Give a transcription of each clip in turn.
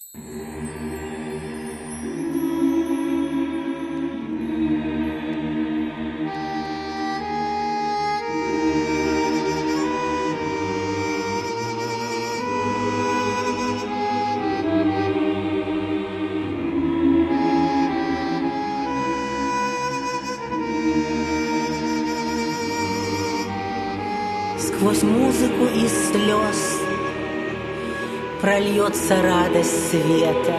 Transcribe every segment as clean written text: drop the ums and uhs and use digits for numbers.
Сквозь музыку из слез прольется радость света,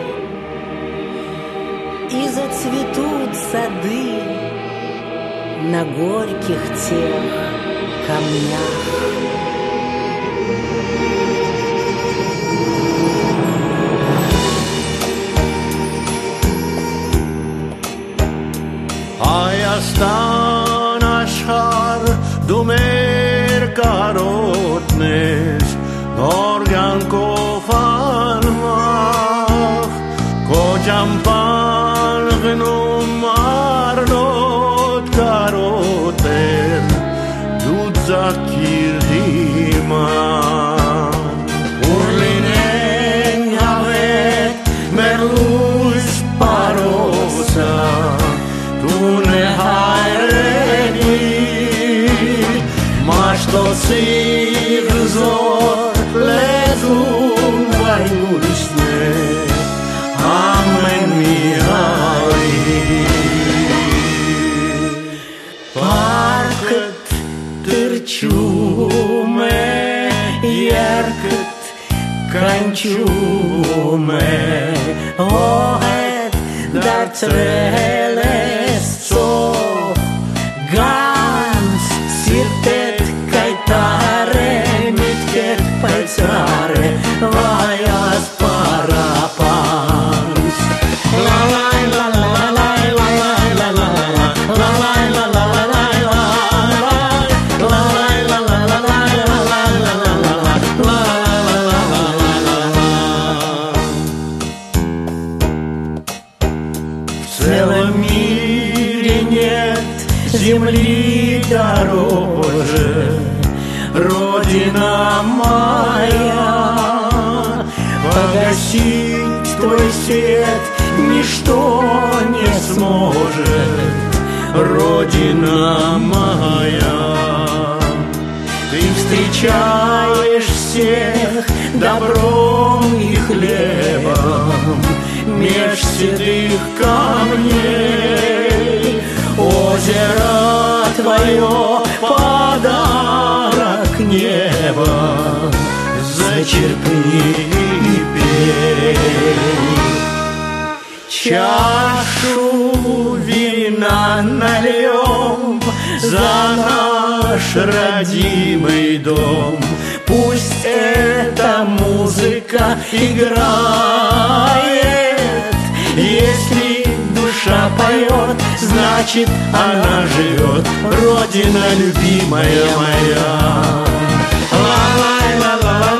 и зацветут сады на горьких тех камнях. Հայաստան աշխարհ դու մեր կարոտներ Գորգանքով անմախ Քո ճամփան գնում առնոտ կարոտեր դու ձակիր հիմա Ուր լինեն հավետ մեր լույս պարոսը Տունե հայրենի Մաշտոցի հզոր լեզուն վայնույսն է ամեն մի հայրի Պարկըտ թրջում է երկըտ կանչում է Հողետ դարձրել ես ծով Գանց սիրտետ կայտար է միտքետ պայծար է Վայ ասպարապանց Լալայ լալայ լալայ լալայ լալայ լալայ В целом мире нет земли дороже, Родина моя. Погасить твой свет ничто не сможет, Родина моя. Ты встречаешь всех добром и хлебом Меж седых камней Озеро твое подарок неба Зачерпни и пей Чашу вина нальем За наш родимый дом Пусть эта музыка играет Если душа поет, значит она живет Родина любимая моя. Ла-лай, ла-ла-ла.